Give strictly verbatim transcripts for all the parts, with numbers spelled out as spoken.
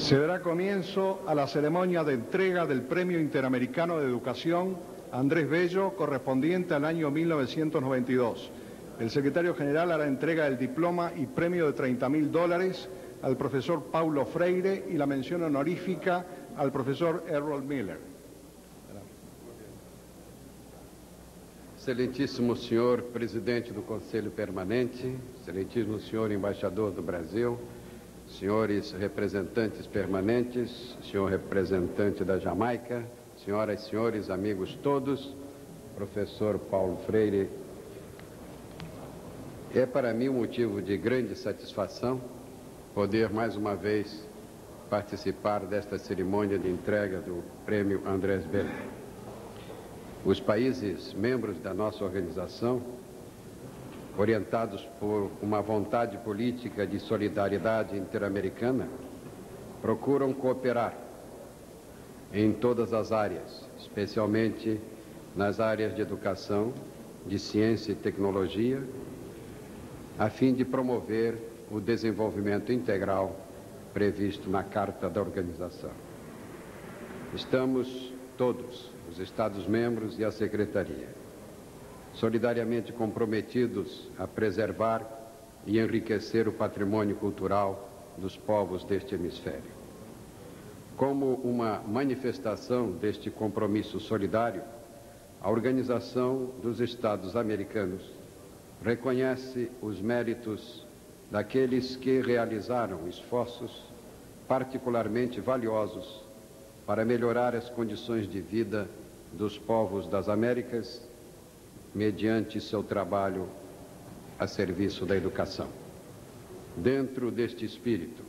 Se dará comienzo a la ceremonia de entrega del Premio Interamericano de Educación Andrés Bello, correspondiente al año mil novecientos noventa y dos. El secretario general hará entrega del diploma y premio de treinta mil dólares al profesor Paulo Freire y la mención honorífica al profesor Errol Miller. Excelentíssimo senhor presidente do Conselho Permanente, excelentíssimo senhor embaixador do Brasil, senhores representantes permanentes, senhor representante da Jamaica, senhoras e senhores, amigos todos, professor Paulo Freire, é para mim um motivo de grande satisfação poder mais uma vez participar desta cerimônia de entrega do Prêmio Andrés Bello. Os países membros da nossa organização, orientados por uma vontade política de solidariedade interamericana, procuram cooperar em todas as áreas, especialmente nas áreas de educação, de ciência e tecnologia, a fim de promover o desenvolvimento integral previsto na Carta da Organização. Estamos todos, os Estados-membros e a Secretaria, solidariamente comprometidos a preservar e enriquecer o patrimônio cultural dos povos deste hemisfério. Como uma manifestação deste compromisso solidário, a Organização dos Estados Americanos reconhece os méritos daqueles que realizaram esforços particularmente valiosos para melhorar as condições de vida dos povos das Américas mediante seu trabalho a serviço da educação. Dentro deste espírito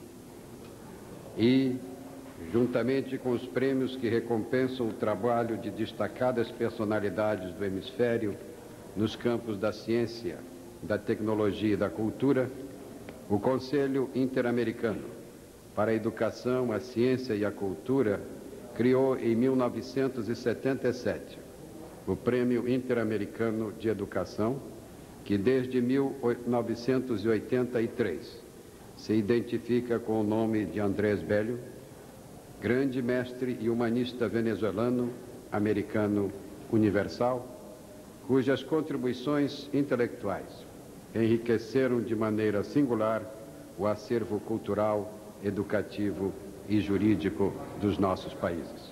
e, juntamente com os prêmios que recompensam o trabalho de destacadas personalidades do hemisfério nos campos da ciência, da tecnologia e da cultura, o Conselho Interamericano para a Educação, a Ciência e a Cultura criou em mil novecentos e setenta e sete o Prêmio Interamericano de Educação, que desde mil novecentos e oitenta e três se identifica com o nome de Andrés Bello, grande mestre e humanista venezuelano, americano universal, cujas contribuições intelectuais enriqueceram de maneira singular o acervo cultural, educativo e jurídico dos nossos países.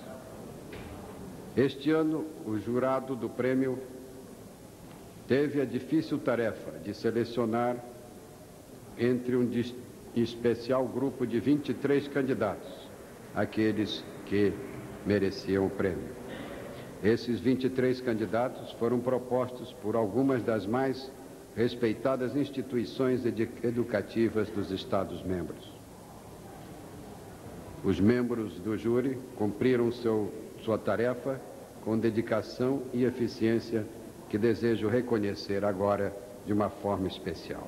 Este ano, o jurado do prêmio teve a difícil tarefa de selecionar entre um especial grupo de vinte e três candidatos, aqueles que mereciam o prêmio. Esses vinte e três candidatos foram propostos por algumas das mais respeitadas instituições educativas dos Estados-membros. Os membros do júri cumpriram seu, sua tarefa com dedicação e eficiência que desejo reconhecer agora de uma forma especial.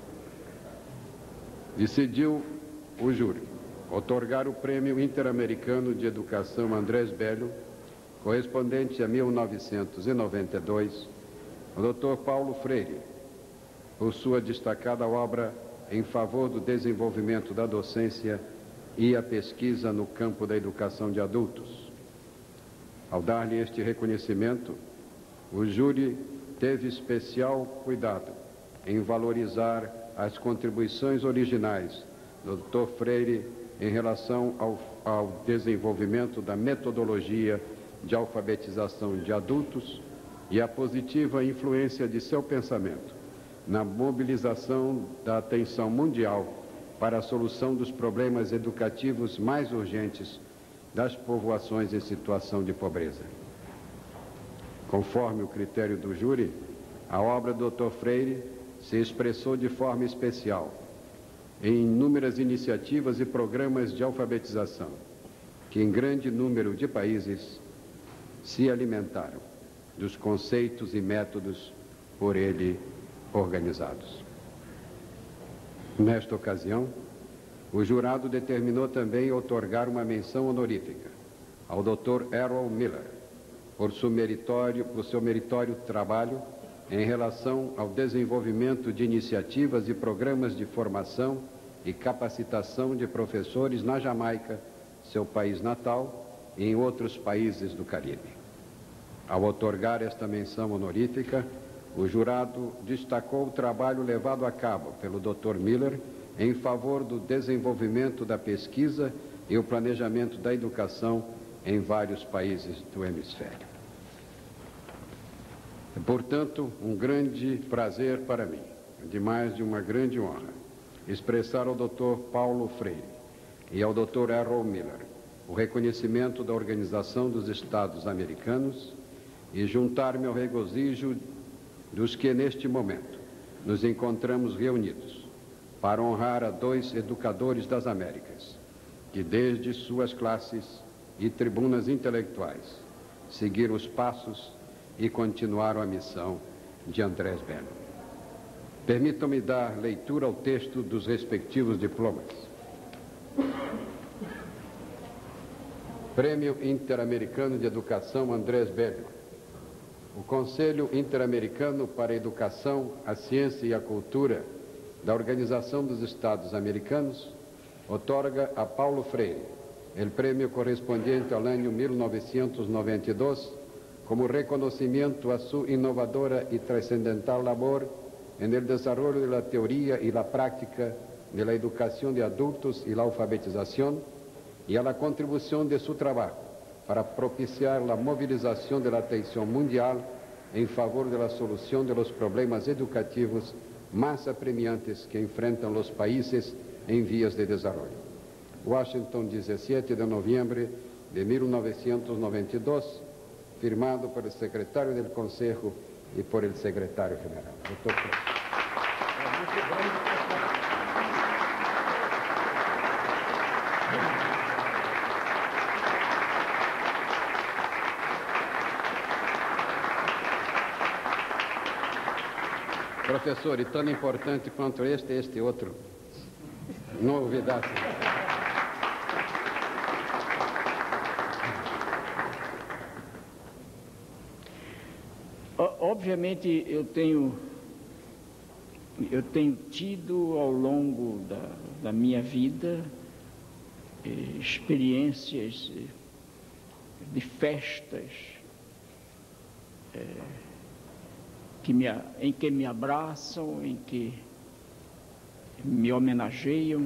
Decidiu o júri outorgar o Prêmio Interamericano de Educação Andrés Bello, correspondente a mil novecentos e noventa e dois, ao doutor Paulo Freire, por sua destacada obra em favor do desenvolvimento da docência e a pesquisa no campo da educação de adultos. Ao dar-lhe este reconhecimento, o júri teve especial cuidado em valorizar as contribuições originais do doutor Freire em relação ao, ao desenvolvimento da metodologia de alfabetização de adultos e a positiva influência de seu pensamento na mobilização da atenção mundial para a solução dos problemas educativos mais urgentes das povoações em situação de pobreza. Conforme o critério do júri, a obra do doutor Freire se expressou de forma especial em inúmeras iniciativas e programas de alfabetização, que em grande número de países se alimentaram dos conceitos e métodos por ele organizados. Nesta ocasião, o jurado determinou também outorgar uma menção honorífica ao doutor Errol Miller por seu meritório, por seu meritório trabalho em relação ao desenvolvimento de iniciativas e programas de formação e capacitação de professores na Jamaica seu país natal e em outros países do Caribe. Ao outorgar esta menção honorífica, o jurado destacou o trabalho levado a cabo pelo doutor Miller em favor do desenvolvimento da pesquisa e o planejamento da educação em vários países do hemisfério. É, portanto, um grande prazer para mim, de mais de uma grande honra, expressar ao doutor Paulo Freire e ao doutor Errol Miller o reconhecimento da Organização dos Estados Americanos e juntar-me ao regozijo dos que, neste momento, nos encontramos reunidos para honrar a dois educadores das Américas, que desde suas classes e tribunas intelectuais seguiram os passos e continuaram a missão de Andrés Bello. Permitam-me dar leitura ao texto dos respectivos diplomas. Prêmio Interamericano de Educação Andrés Bello. O Conselho Interamericano para a Educação, a Ciência e a Cultura da Organização dos Estados Americanos otorga a Paulo Freire o prêmio correspondiente ao ano mil novecentos noventa e dois como reconocimiento a su innovadora y trascendental labor en el desarrollo de la teoría y la práctica de la educación de adultos y la alfabetización, y a la contribución de su trabajo para propiciar la movilización de la atención mundial en favor de la solución de los problemas educativos más apremiantes que enfrentan los países en vías de desarrollo. Washington, dezessete de novembro de mil novecentos noventa e dois, firmado por el secretario del Consejo y por el secretario general. Doctor Professor, e tão importante quanto este, este outro, novidade. Obviamente, eu tenho, eu tenho tido ao longo da, da minha vida eh, experiências de festas eh, que me, em que me abraçam, em que me homenageiam,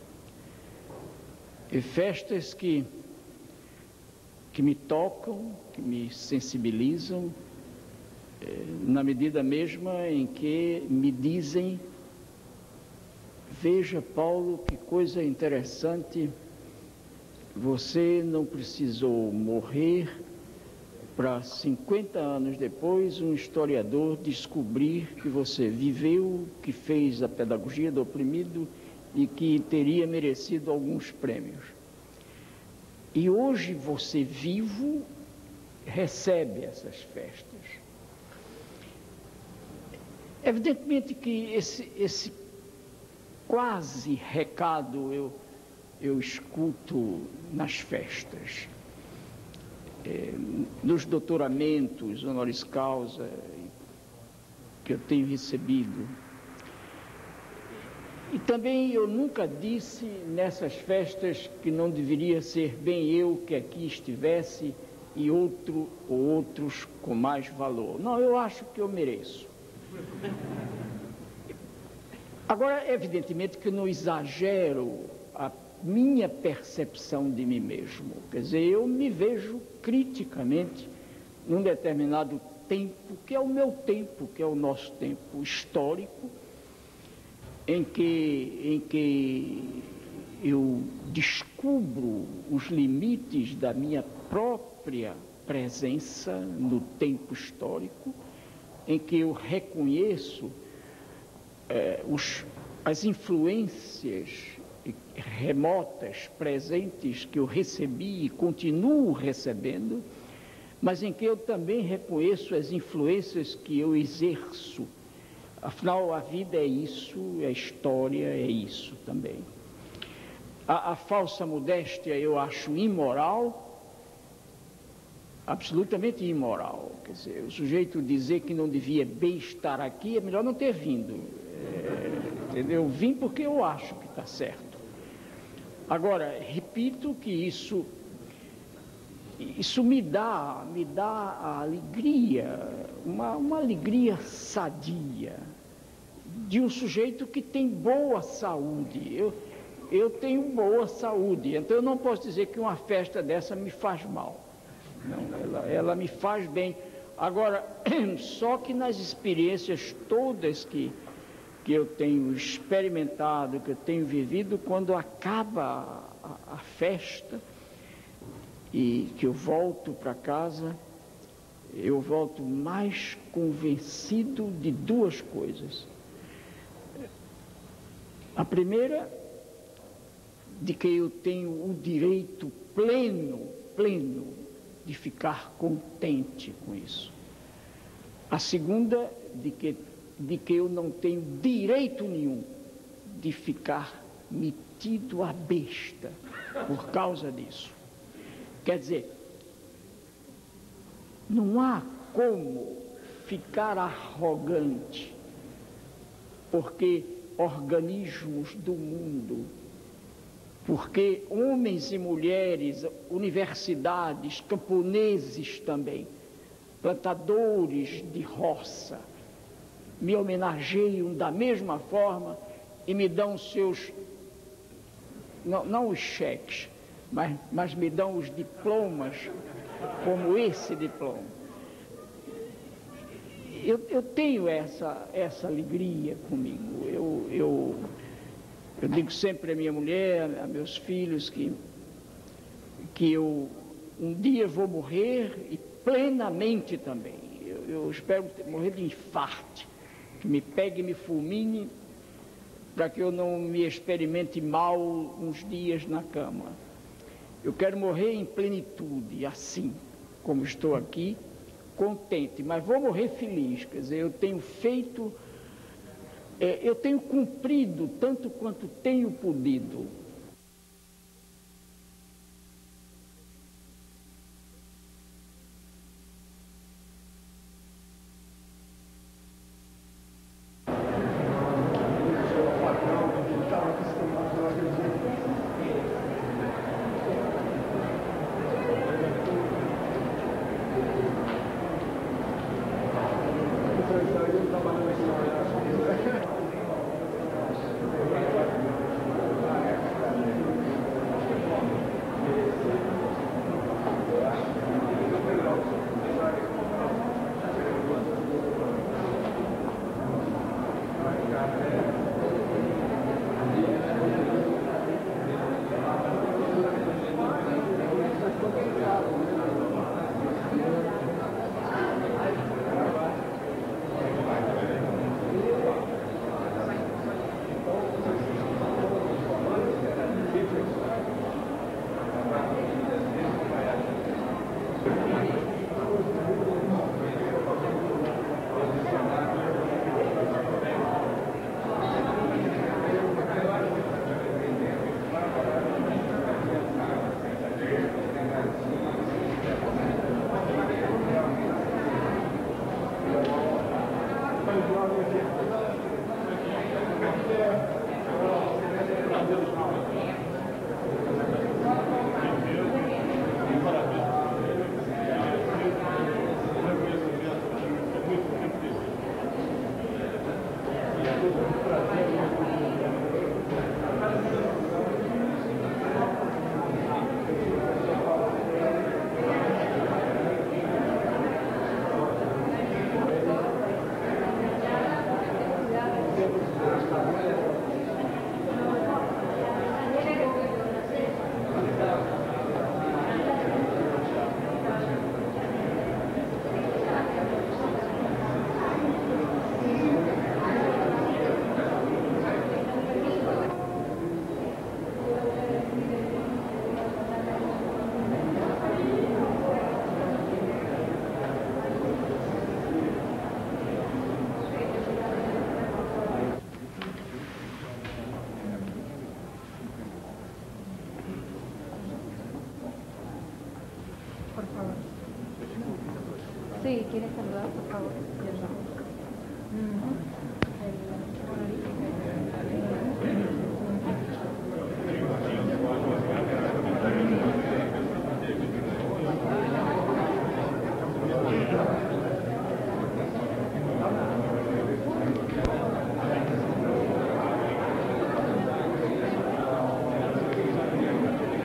e festas que, que me tocam, que me sensibilizam, na medida mesma em que me dizem: veja, Paulo, que coisa interessante, você não precisou morrer para cinquenta anos depois um historiador descobrir que você viveu, que fez a pedagogia do oprimido e que teria merecido alguns prêmios. E hoje você vivo recebe essas festas. Evidentemente que esse, esse quase recado eu, eu escuto nas festas, é, nos doutoramentos honoris causa que eu tenho recebido. E também eu nunca disse nessas festas que não deveria ser bem eu que aqui estivesse e outro ou outros com mais valor. Não, eu acho que eu mereço. Agora, evidentemente que eu não exagero a minha percepção de mim mesmo. Quer dizer, eu me vejo criticamente num determinado tempo, que é o meu tempo, que é o nosso tempo histórico, em que, em que eu descubro os limites da minha própria presença no tempo histórico, em que eu reconheço eh, os, as influências remotas, presentes, que eu recebi e continuo recebendo, mas em que eu também reconheço as influências que eu exerço. Afinal, a vida é isso, a história é isso também. A, a falsa modéstia eu acho imoral, absolutamente imoral. Quer dizer, o sujeito dizer que não devia bem estar aqui, é melhor não ter vindo. É, entendeu? Eu vim porque eu acho que está certo. Agora, repito que isso, isso me dá, me dá a alegria, uma, uma alegria sadia, de um sujeito que tem boa saúde. Eu, eu tenho boa saúde, então eu não posso dizer que uma festa dessa me faz mal. Não, ela, ela me faz bem. Agora, só que nas experiências todas que, que eu tenho experimentado, que eu tenho vivido, quando acaba a, a festa e que eu volto para casa, eu volto mais convencido de duas coisas. A primeira, de que eu tenho o direito pleno, pleno, de ficar contente com isso. A segunda, de que, de que eu não tenho direito nenhum de ficar metido à besta por causa disso. Quer dizer, não há como ficar arrogante, porque organismos do mundo, porque homens e mulheres, universidades, camponeses também, plantadores de roça, me homenageiam da mesma forma e me dão seus, não, não os cheques, mas, mas me dão os diplomas, como esse diploma. Eu, eu tenho essa, essa alegria comigo. Eu, eu, eu digo sempre à minha mulher, a meus filhos, que, que eu um dia vou morrer e plenamente também. Eu, eu espero morrer de infarto, que me pegue e me fulmine, para que eu não me experimente mal uns dias na cama. Eu quero morrer em plenitude, assim como estou aqui, contente, mas vou morrer feliz. Quer dizer, eu tenho feito, é, eu tenho cumprido tanto quanto tenho podido. Sí, ¿quieres saludar, por favor? Ujú. El honorífico.